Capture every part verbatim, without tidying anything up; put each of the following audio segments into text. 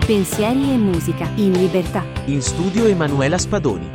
Pensieri e musica in libertà. In studio Emanuela Spadoni.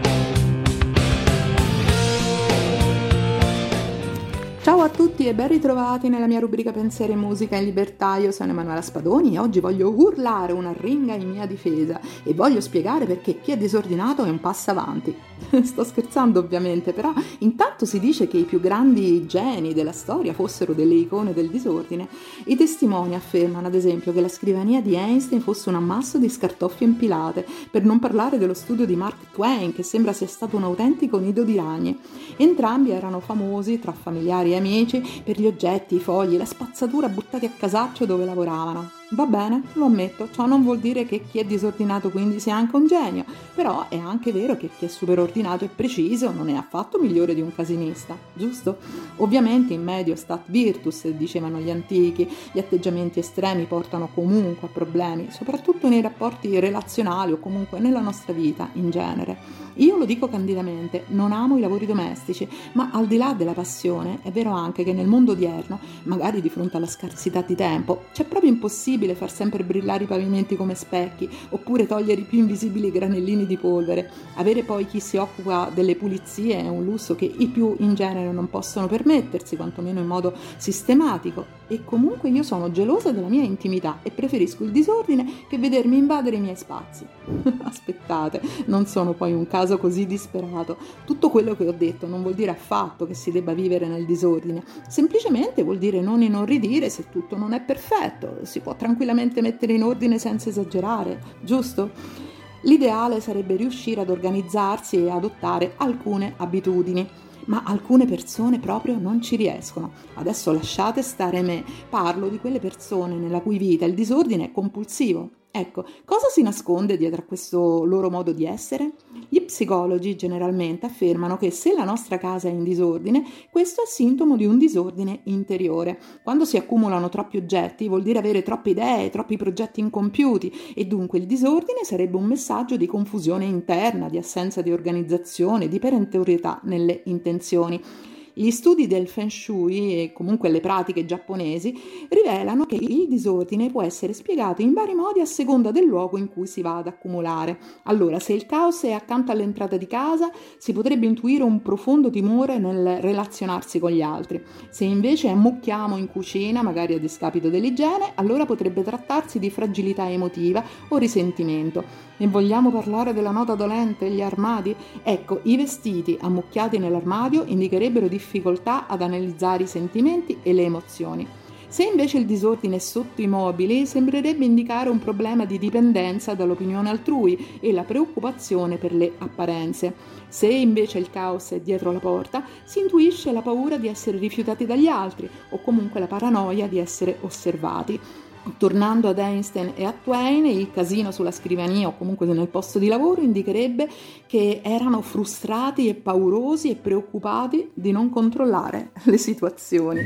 Ciao a tutti e ben ritrovati nella mia rubrica Pensieri e musica in libertà. Io sono Emanuela Spadoni e oggi voglio urlare una ringa in mia difesa e voglio spiegare perché chi è disordinato è un passo avanti. Sto scherzando ovviamente, però intanto si dice che i più grandi geni della storia fossero delle icone del disordine. I testimoni affermano ad esempio che la scrivania di Einstein fosse un ammasso di scartoffie impilate, per non parlare dello studio di Mark Twain che sembra sia stato un autentico nido di ragni. Entrambi erano famosi tra familiari e amici per gli oggetti, i fogli, la spazzatura buttati a casaccio dove lavoravano. Va bene, lo ammetto, ciò non vuol dire che chi è disordinato quindi sia anche un genio, però è anche vero che chi è superordinato e preciso non è affatto migliore di un casinista, giusto? Ovviamente in medio stat virtus, dicevano gli antichi, gli atteggiamenti estremi portano comunque a problemi, soprattutto nei rapporti relazionali o comunque nella nostra vita in genere. Io lo dico candidamente, non amo i lavori domestici, ma al di là della passione è vero anche che nel mondo odierno, magari di fronte alla scarsità di tempo, c'è proprio impossibile far sempre brillare i pavimenti come specchi, oppure togliere i più invisibili granellini di polvere. Avere poi chi si occupa delle pulizie è un lusso che i più in genere non possono permettersi, quantomeno in modo sistematico. E comunque io sono gelosa della mia intimità e preferisco il disordine che vedermi invadere i miei spazi. Aspettate, non sono poi un caso così disperato. Tutto quello che ho detto non vuol dire affatto che si debba vivere nel disordine, semplicemente vuol dire non inorridire se tutto non è perfetto, si può tranquillamente mettere in ordine senza esagerare, giusto? L'ideale sarebbe riuscire ad organizzarsi e adottare alcune abitudini, ma alcune persone proprio non ci riescono. Adesso lasciate stare me, parlo di quelle persone nella cui vita il disordine è compulsivo. Ecco, cosa si nasconde dietro a questo loro modo di essere? Gli psicologi generalmente affermano che se la nostra casa è in disordine, questo è sintomo di un disordine interiore. Quando si accumulano troppi oggetti vuol dire avere troppe idee, troppi progetti incompiuti e dunque il disordine sarebbe un messaggio di confusione interna, di assenza di organizzazione, di perentorietà nelle intenzioni. Gli studi del Feng Shui e comunque le pratiche giapponesi rivelano che il disordine può essere spiegato in vari modi a seconda del luogo in cui si va ad accumulare. Allora, se il caos è accanto all'entrata di casa, si potrebbe intuire un profondo timore nel relazionarsi con gli altri. Se invece ammucchiamo in cucina, magari a discapito dell'igiene, allora potrebbe trattarsi di fragilità emotiva o risentimento. E vogliamo parlare della nota dolente, gli armadi? Ecco, i vestiti ammucchiati nell'armadio indicherebbero difficoltà ad analizzare i sentimenti e le emozioni. Se invece il disordine è sotto i mobili, sembrerebbe indicare un problema di dipendenza dall'opinione altrui e la preoccupazione per le apparenze. Se invece il caos è dietro la porta, si intuisce la paura di essere rifiutati dagli altri o comunque la paranoia di essere osservati. Tornando ad Einstein e a Twain, il casino sulla scrivania o comunque nel posto di lavoro indicherebbe che erano frustrati e paurosi e preoccupati di non controllare le situazioni.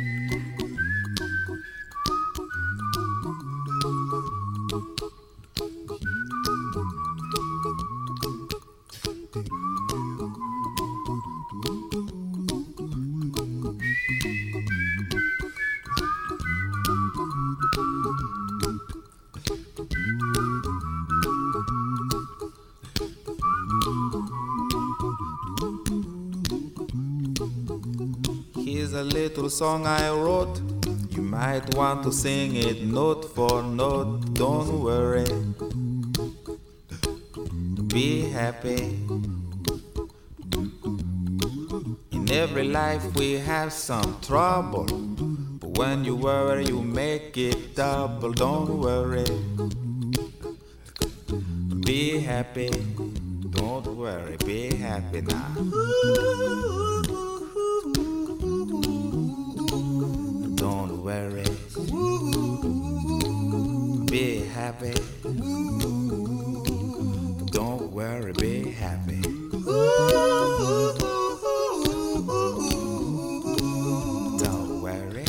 Here's a little song I wrote. You might want to sing it note for note. Don't worry, be happy. In every life we have some trouble, but when you worry you make it double. Don't worry, be happy. Don't worry, be happy now. Don't worry, be happy. Don't worry, be happy. Don't worry,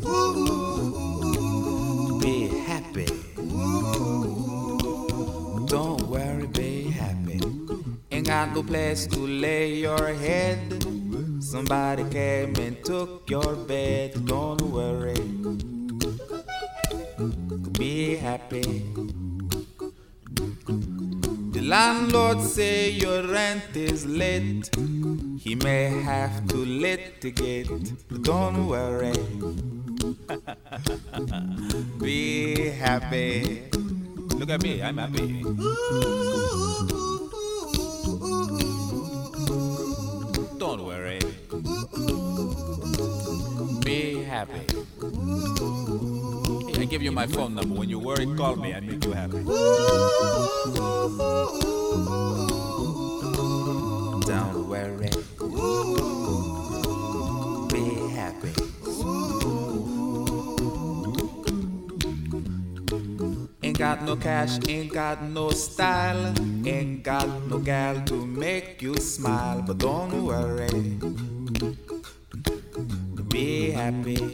be happy. Don't worry, be happy. Ain't got no place to lay your head. Somebody came and took your bed. Don't worry, be happy. landlord say your rent is late, he may have to litigate, but don't worry. Be happy. Look at me, I'm happy. Don't worry. Be happy. Hey, I give you my phone number. When you worry, call me. I make you happy. Don't worry. Be happy. Ain't got no cash, ain't got no style, ain't got no gal to make you smile, but don't worry. Be happy.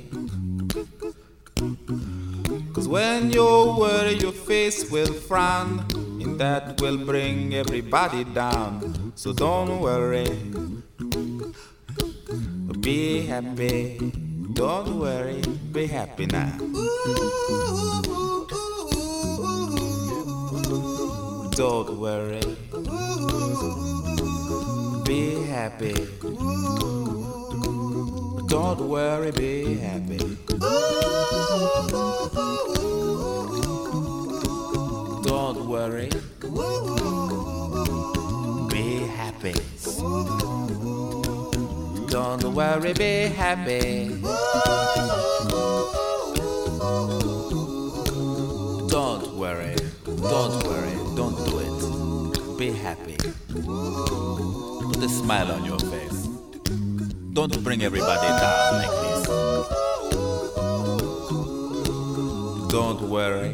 Cause when you worry, your face will frown, and that will bring everybody down. So don't worry. Be happy. Don't worry. Be happy now. Don't worry. Be happy. Don't worry, be happy. Don't worry. Be happy. Don't worry, be happy. Don't worry. Don't worry. Don't do it. Be happy. Put a smile on your face. Don't bring everybody down like this. Don't worry.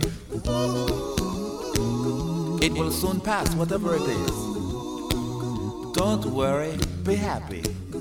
It will soon pass, whatever it is. Don't worry, be happy.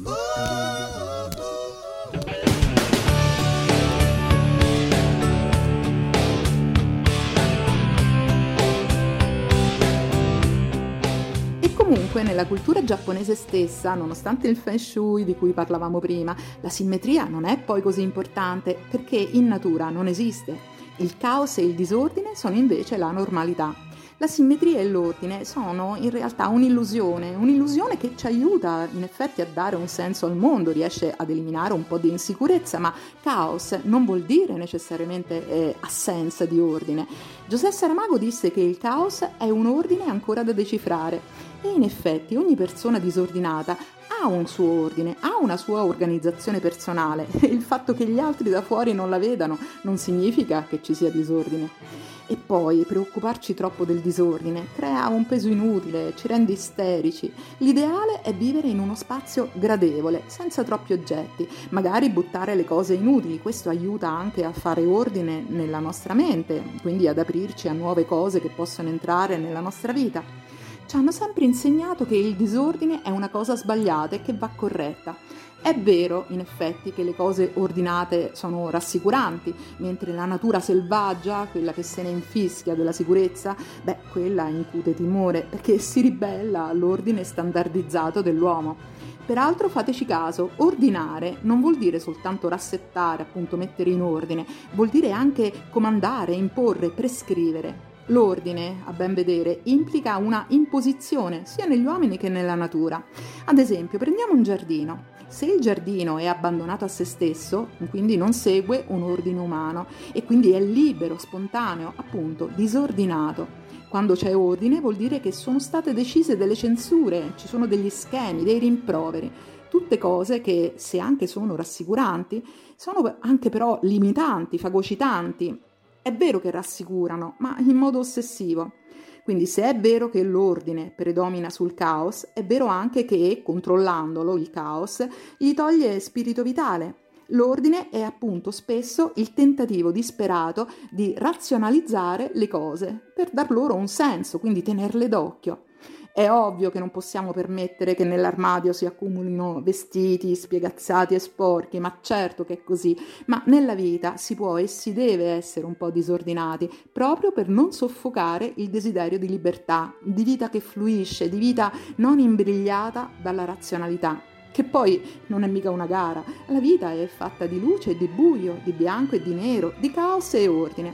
Comunque nella cultura giapponese stessa, nonostante il Feng Shui di cui parlavamo prima, la simmetria non è poi così importante perché in natura non esiste. Il caos e il disordine sono invece la normalità. La simmetria e l'ordine sono in realtà un'illusione, un'illusione che ci aiuta in effetti a dare un senso al mondo, riesce ad eliminare un po' di insicurezza, ma caos non vuol dire necessariamente eh, assenza di ordine. José Saramago disse che il caos è un ordine ancora da decifrare. E in effetti ogni persona disordinata ha un suo ordine, ha una sua organizzazione personale. Il fatto che gli altri da fuori non la vedano non significa che ci sia disordine. E poi preoccuparci troppo del disordine crea un peso inutile, ci rende isterici. L'ideale è vivere in uno spazio gradevole, senza troppi oggetti, magari buttare le cose inutili. Questo aiuta anche a fare ordine nella nostra mente, quindi ad aprirci a nuove cose che possono entrare nella nostra vita. Ci hanno sempre insegnato che il disordine è una cosa sbagliata e che va corretta. È vero, in effetti, che le cose ordinate sono rassicuranti, mentre la natura selvaggia, quella che se ne infischia della sicurezza, beh, quella incute timore, perché si ribella all'ordine standardizzato dell'uomo. Peraltro fateci caso, ordinare non vuol dire soltanto rassettare, appunto mettere in ordine, vuol dire anche comandare, imporre, prescrivere. L'ordine, a ben vedere, implica una imposizione sia negli uomini che nella natura. Ad esempio, prendiamo un giardino. Se il giardino è abbandonato a se stesso, quindi non segue un ordine umano e quindi è libero, spontaneo, appunto, disordinato. Quando c'è ordine vuol dire che sono state decise delle censure, ci sono degli schemi, dei rimproveri. Tutte cose che, se anche sono rassicuranti, sono anche però limitanti, fagocitanti. È vero che rassicurano, ma in modo ossessivo. Quindi se è vero che l'ordine predomina sul caos, è vero anche che, controllandolo, il caos, gli toglie spirito vitale. L'ordine è appunto spesso il tentativo disperato di razionalizzare le cose per dar loro un senso, quindi tenerle d'occhio. È ovvio che non possiamo permettere che nell'armadio si accumulino vestiti spiegazzati e sporchi, ma certo che è così, ma nella vita si può e si deve essere un po' disordinati, proprio per non soffocare il desiderio di libertà, di vita che fluisce, di vita non imbrigliata dalla razionalità. Che poi non è mica una gara, la vita è fatta di luce e di buio, di bianco e di nero, di caos e ordine.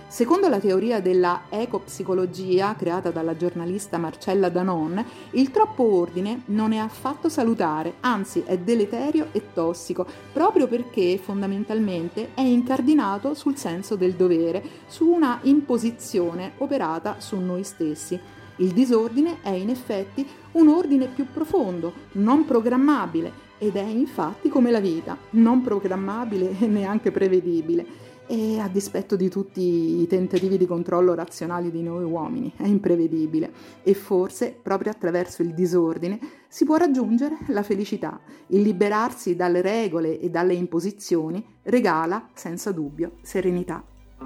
Secondo la teoria della ecopsicologia creata dalla giornalista Marcella Danon, il troppo ordine non è affatto salutare, anzi è deleterio e tossico, proprio perché fondamentalmente è incardinato sul senso del dovere, su una imposizione operata su noi stessi. Il disordine è in effetti un ordine più profondo, non programmabile, ed è infatti come la vita, non programmabile e neanche prevedibile. E a dispetto di tutti i tentativi di controllo razionali di noi uomini, è imprevedibile. E forse, proprio attraverso il disordine, si può raggiungere la felicità. Il liberarsi dalle regole e dalle imposizioni regala, senza dubbio, serenità.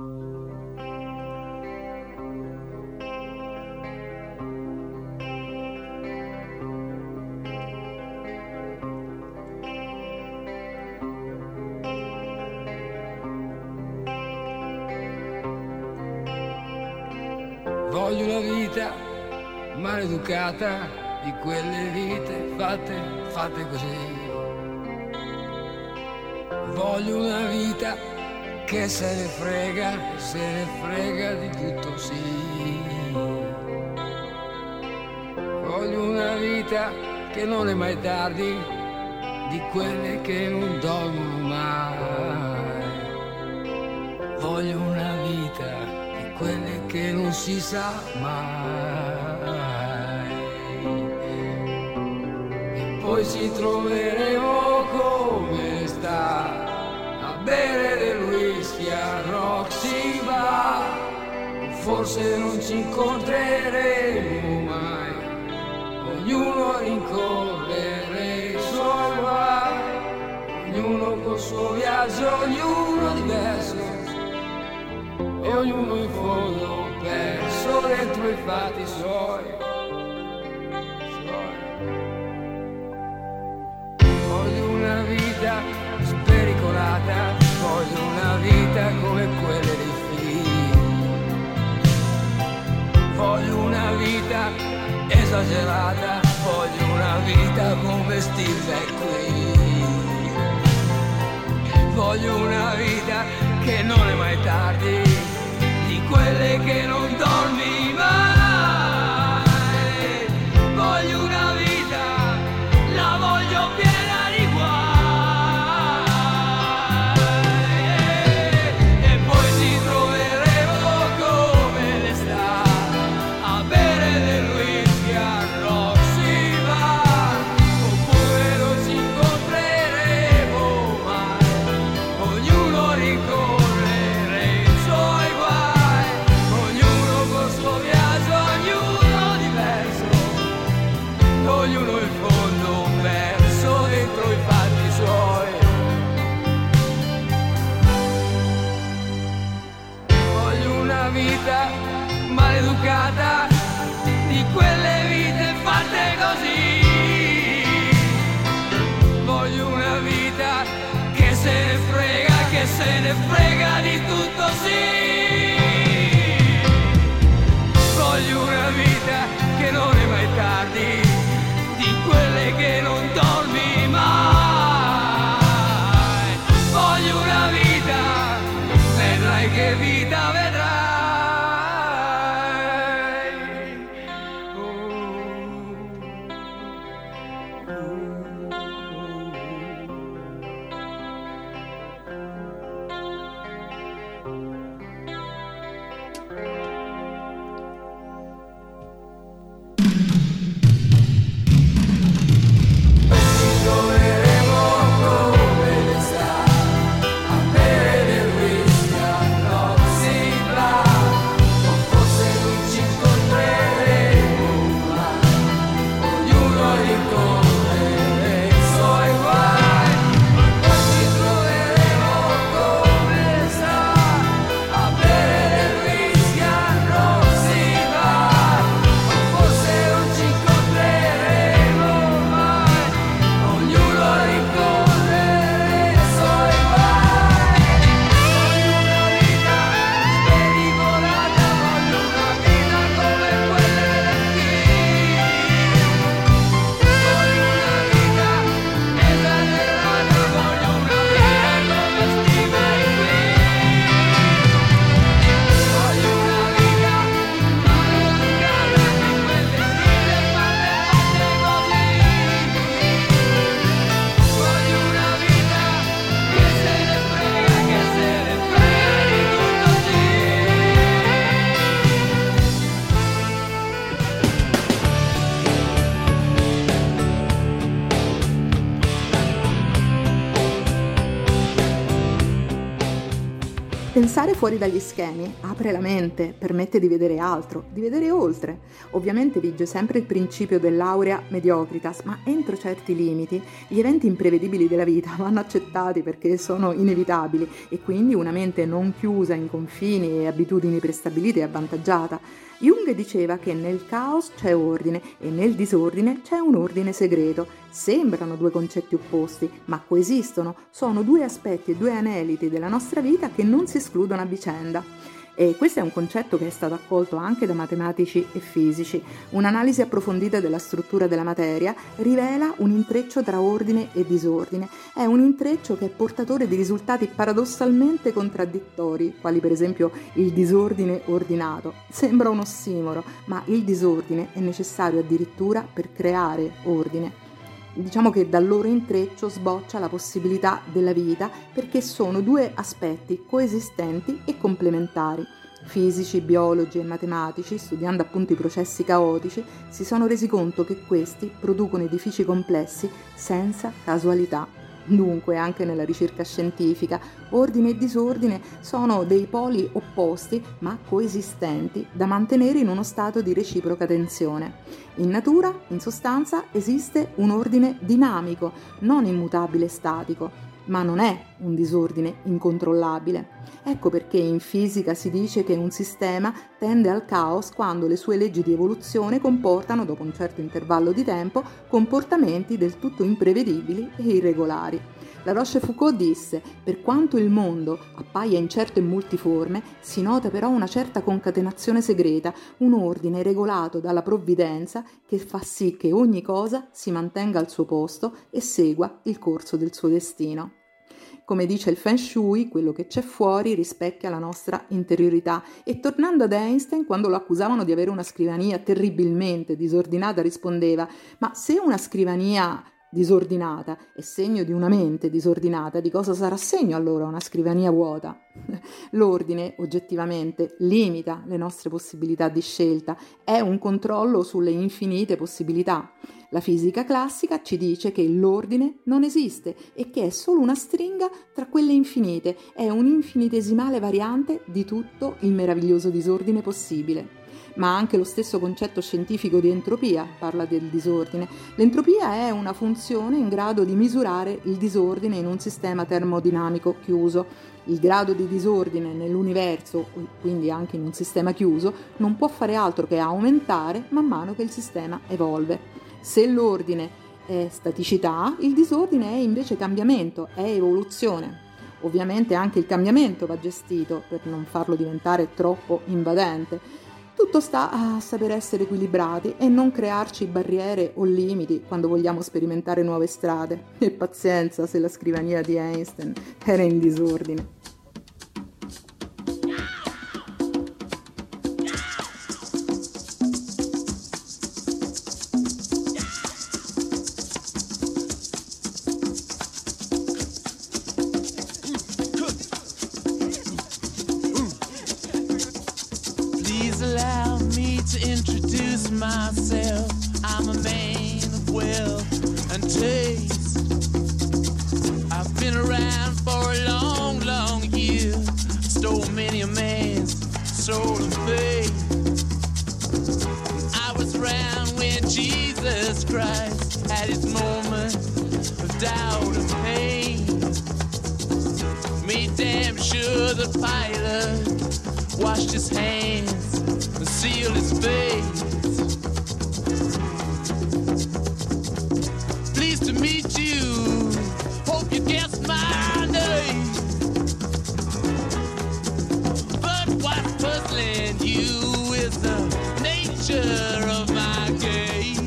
Voglio una vita maleducata, di quelle vite fatte, fatte così. Voglio una vita che se ne frega, se ne frega di tutto, sì. Voglio una vita che non è mai tardi, di quelle che non dormono mai. Voglio una vita quelle che non si sa mai, e poi ci troveremo come sta a bere del whisky a Roxy Bar. Forse non ci incontreremo mai, ognuno rincorrere i suoi guai, ognuno col suo viaggio, ognuno diverso, e ognuno in fondo perso dentro i fatti suoi, suoi. Voglio una vita spericolata, voglio una vita come quelle dei film. Voglio una vita esagerata, voglio una vita come Steve McQueen. Voglio una vita che non è mai tardi, di quelle che non dormi mai. Voglio una vita, la voglio piena di guai, e poi ci troveremo come l'estate a bere del whisky a Roxy Bar. Oppure non ci incontreremo mai, ognuno ricorrere i suoi guai, ognuno col suo viaggio, ognuno diverso, ognuno in fondo perso dentro i fatti suoi. Voglio una vita maleducata, di quelle vite fatte così. Voglio una vita che se ne frega, che se ne frega di tutto, sì. Voglio una vita che non è mai tardi, di quelle che non dormi mai. Voglio una vita, vedrai che vita vedrai. Pensare fuori dagli schemi apre la mente, permette di vedere altro, di vedere oltre. Ovviamente vige sempre il principio dell'aurea mediocritas, ma entro certi limiti gli eventi imprevedibili della vita vanno accettati perché sono inevitabili e quindi una mente non chiusa in confini e abitudini prestabilite è avvantaggiata. Jung diceva che nel caos c'è ordine e nel disordine c'è un ordine segreto. Sembrano due concetti opposti, ma coesistono, sono due aspetti e due aneliti della nostra vita che non si escludono a vicenda. E questo è un concetto che è stato accolto anche da matematici e fisici. Un'analisi approfondita della struttura della materia rivela un intreccio tra ordine e disordine. È un intreccio che è portatore di risultati paradossalmente contraddittori, quali per esempio il disordine ordinato. Sembra un ossimoro, ma il disordine è necessario addirittura per creare ordine. Diciamo che dal loro intreccio sboccia la possibilità della vita perché sono due aspetti coesistenti e complementari. Fisici, biologi e matematici, studiando appunto i processi caotici, si sono resi conto che questi producono edifici complessi senza casualità. Dunque, anche nella ricerca scientifica, ordine e disordine sono dei poli opposti ma coesistenti da mantenere in uno stato di reciproca tensione. In natura, in sostanza, esiste un ordine dinamico, non immutabile e statico, ma non è un disordine incontrollabile. Ecco perché in fisica si dice che un sistema tende al caos quando le sue leggi di evoluzione comportano, dopo un certo intervallo di tempo, comportamenti del tutto imprevedibili e irregolari. La Rochefoucauld disse: per quanto il mondo appaia incerto e multiforme, si nota però una certa concatenazione segreta, un ordine regolato dalla provvidenza che fa sì che ogni cosa si mantenga al suo posto e segua il corso del suo destino. Come dice il Feng Shui, quello che c'è fuori rispecchia la nostra interiorità. E tornando ad Einstein, quando lo accusavano di avere una scrivania terribilmente disordinata, rispondeva: ma se una scrivania disordinata è segno di una mente disordinata, di cosa sarà segno allora una scrivania vuota? L'ordine oggettivamente limita le nostre possibilità di scelta, è un controllo sulle infinite possibilità. La fisica classica ci dice che l'ordine non esiste e che è solo una stringa tra quelle infinite, è un'infinitesimale variante di tutto il meraviglioso disordine possibile. Ma anche lo stesso concetto scientifico di entropia parla del disordine. L'entropia è una funzione in grado di misurare il disordine in un sistema termodinamico chiuso. Il grado di disordine nell'universo, quindi anche in un sistema chiuso, non può fare altro che aumentare man mano che il sistema evolve. Se l'ordine è staticità, il disordine è invece cambiamento, è evoluzione. Ovviamente anche il cambiamento va gestito per non farlo diventare troppo invadente. Tutto sta a saper essere equilibrati e non crearci barriere o limiti quando vogliamo sperimentare nuove strade. E pazienza se la scrivania di Einstein era in disordine. Myself, I'm a man of wealth and taste. I've been around for a long, long year. Stole many a man's soul and faith. I was around when Jesus Christ had his moment of doubt and pain. Made damn sure the pilot washed his hands and sealed his face. Meet you, hope you guess my name. But what's puzzling you is the nature of my game.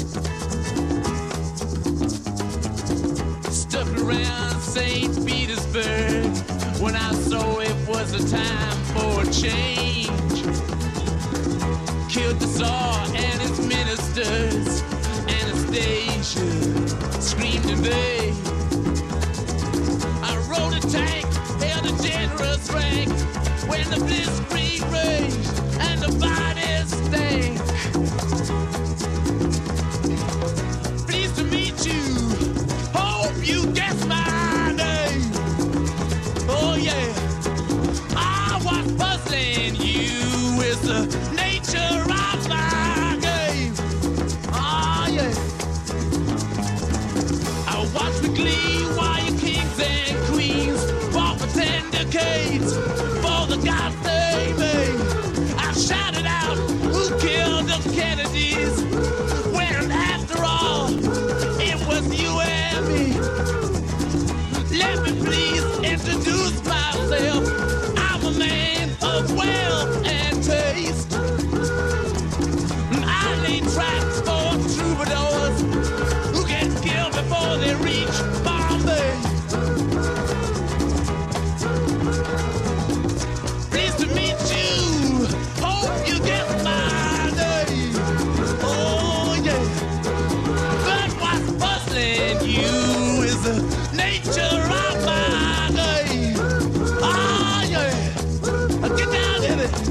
Stuck around Saint Petersburg when I saw it was a time for a change. Killed the Tsar and his ministers, Anastasia screamed in vain. I rode a tank, held a generous rank when the blitzkrieg raged and the bodies stank. Pleased to meet you, hope you guess my name. Oh yeah, streets for the God save me. I shouted out, who killed the Kennedys? When after all, it was you and me. Let me please introduce myself. I'm a man of wealth and taste. I lay traps for troubadours who get killed before they reach Bombay. Pleased to meet you. Hope you get my name. Oh yeah. But what's puzzling you is the nature of my name. Ah yeah. Get down in it.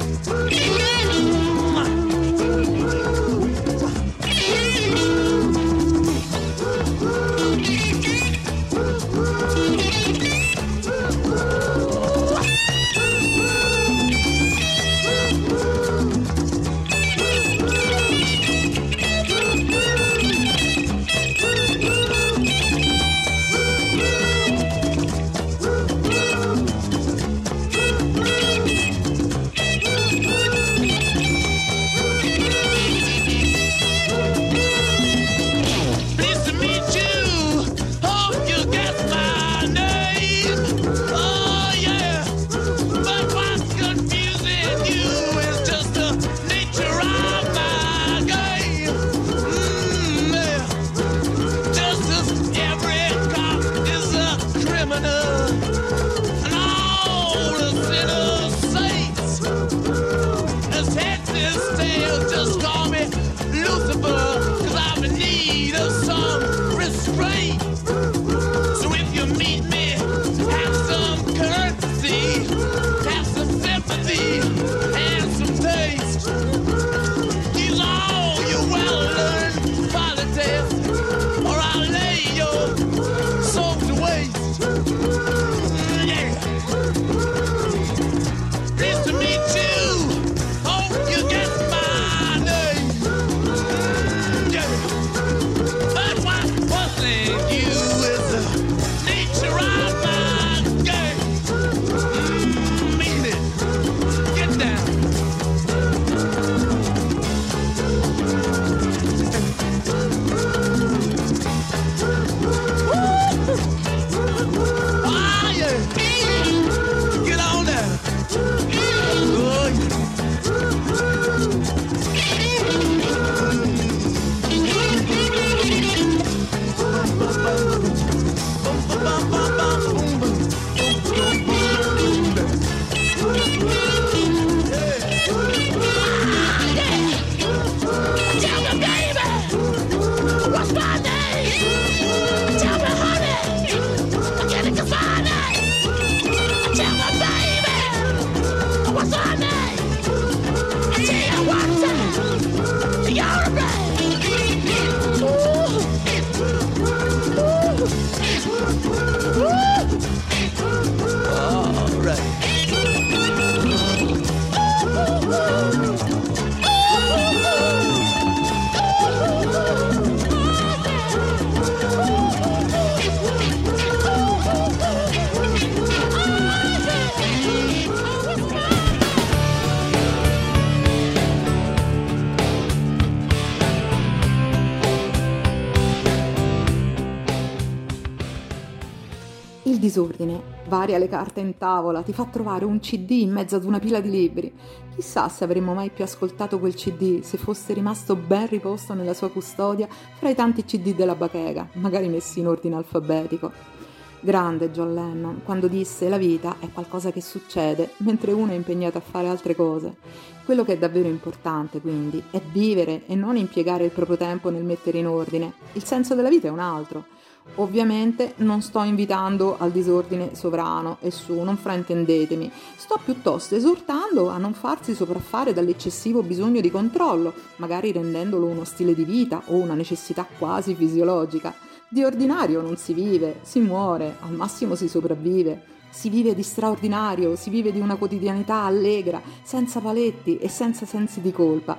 Disordine, varia le carte in tavola, ti fa trovare un C D in mezzo ad una pila di libri. Chissà se avremmo mai più ascoltato quel C D se fosse rimasto ben riposto nella sua custodia fra i tanti C D della bacheca, magari messi in ordine alfabetico. Grande John Lennon, quando disse: la vita è qualcosa che succede mentre uno è impegnato a fare altre cose. Quello che è davvero importante, quindi, è vivere e non impiegare il proprio tempo nel mettere in ordine. Il senso della vita è un altro. Ovviamente non sto invitando al disordine sovrano e su, non fraintendetemi, sto piuttosto esortando a non farsi sopraffare dall'eccessivo bisogno di controllo, magari rendendolo uno stile di vita o una necessità quasi fisiologica. Di ordinario non si vive, si muore, al massimo si sopravvive. Si vive di straordinario, si vive di una quotidianità allegra, senza paletti e senza sensi di colpa.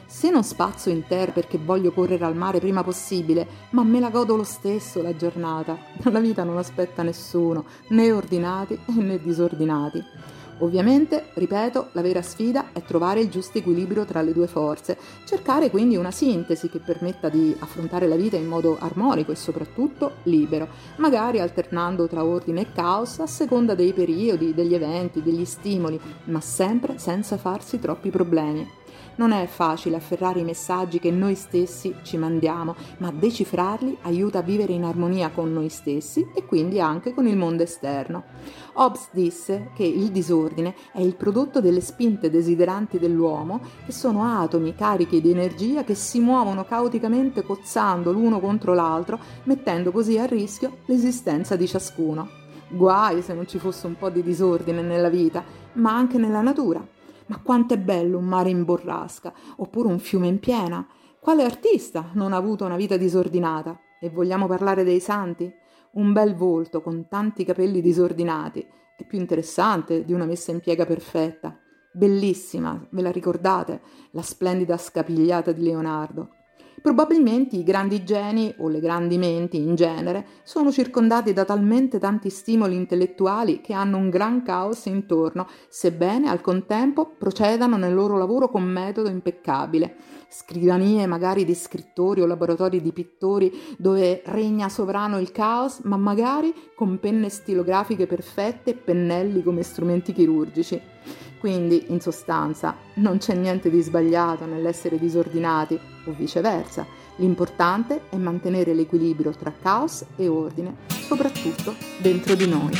Se non spazzo in terra perché voglio correre al mare prima possibile, ma me la godo lo stesso la giornata. La vita non aspetta nessuno, né ordinati né disordinati. Ovviamente, ripeto, la vera sfida è trovare il giusto equilibrio tra le due forze, cercare quindi una sintesi che permetta di affrontare la vita in modo armonico e soprattutto libero, magari alternando tra ordine e caos a seconda dei periodi, degli eventi, degli stimoli, ma sempre senza farsi troppi problemi. Non è facile afferrare i messaggi che noi stessi ci mandiamo, ma decifrarli aiuta a vivere in armonia con noi stessi e quindi anche con il mondo esterno. Hobbes disse che il disordine è il prodotto delle spinte desideranti dell'uomo, che sono atomi carichi di energia che si muovono caoticamente cozzando l'uno contro l'altro, mettendo così a rischio l'esistenza di ciascuno. Guai se non ci fosse un po' di disordine nella vita, ma anche nella natura. Ma quanto è bello un mare in borrasca, oppure un fiume in piena. Quale artista non ha avuto una vita disordinata? E vogliamo parlare dei santi? Un bel volto con tanti capelli disordinati è più interessante di una messa in piega perfetta. Bellissima, ve la ricordate? La splendida scapigliata di Leonardo. Probabilmente i grandi geni o le grandi menti in genere sono circondati da talmente tanti stimoli intellettuali che hanno un gran caos intorno, sebbene al contempo procedano nel loro lavoro con metodo impeccabile. Scrivanie magari di scrittori o laboratori di pittori dove regna sovrano il caos, ma magari con penne stilografiche perfette e pennelli come strumenti chirurgici. Quindi, in sostanza, non c'è niente di sbagliato nell'essere disordinati o viceversa. L'importante è mantenere l'equilibrio tra caos e ordine, soprattutto dentro di noi.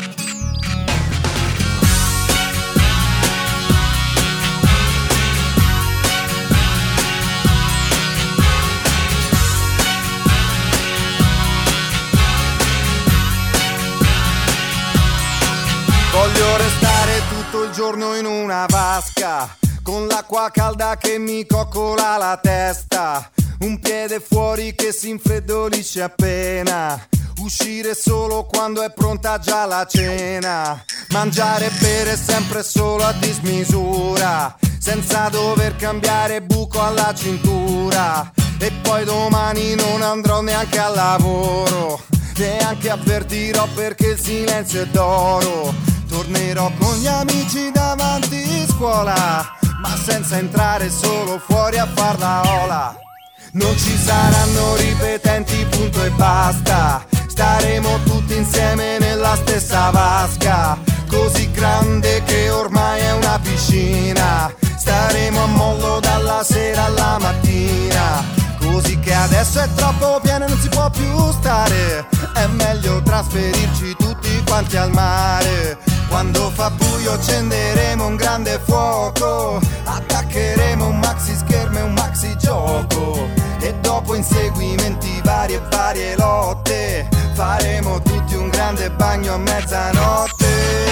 Voglio restare tutto il giorno in una vasca, con l'acqua calda che mi coccola la testa, un piede fuori che si infreddolisce appena, uscire solo quando è pronta già la cena, mangiare e bere sempre solo a dismisura, senza dover cambiare buco alla cintura, e poi domani non andrò neanche al lavoro, neanche avvertirò perché il silenzio è d'oro. Tornerò con gli amici davanti scuola, ma senza entrare, solo fuori a far la ola. Non ci saranno ripetenti, punto e basta. Staremo tutti insieme nella stessa vasca, così grande che ormai è una piscina. Staremo a mollo dalla sera alla mattina, così che adesso è troppo pieno e non si può più stare. È meglio trasferirci tutti quanti al mare. Quando fa buio accenderemo un grande fuoco, attaccheremo un maxi schermo e un maxi gioco, e dopo inseguimenti vari e varie lotte faremo tutti un grande bagno a mezzanotte.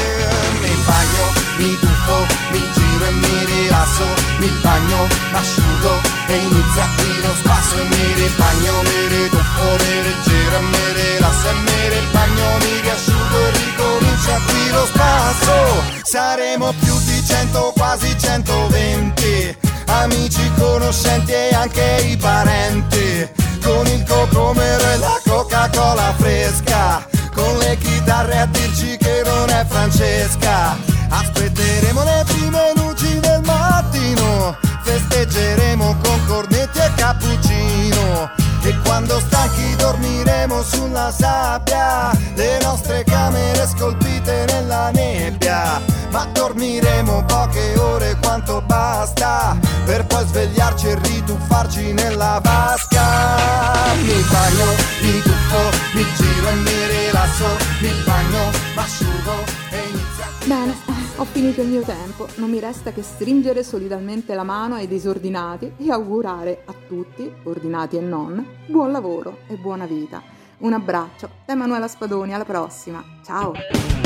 Mi bagno, mi tuffo, mi giro e mi rilasso, mi bagno, m'asciugo e inizia qui lo spasso, e mi ribagno, mi rituffo, mi rigiro e mi rilasso, e mi ribagno, mi riasciugo e ricomincia qui lo spasso. Saremo più di cento, quasi centoventi, amici, conoscenti e anche i parenti, con il cocomero e la Coca-Cola fresca, con le chitarre a dirci che non è Francesca. Aspetteremo le prime luci del mattino, festeggeremo con cornetti e cappuccino, e quando stanchi dormiremo sulla sabbia, le nostre camere scolpite nella nebbia. Ma dormiremo poche ore quanto basta, per poi svegliarci e rituffarci nella vasca. Mi bagno, mi tuffo, mi giro e mi rilasso, mi bagno, m'asciugo e inizia. Bene, ho finito il mio tempo, non mi resta che stringere solidalmente la mano ai disordinati e augurare a tutti, ordinati e non, buon lavoro e buona vita. Un abbraccio da Emanuela Spadoni, alla prossima, ciao!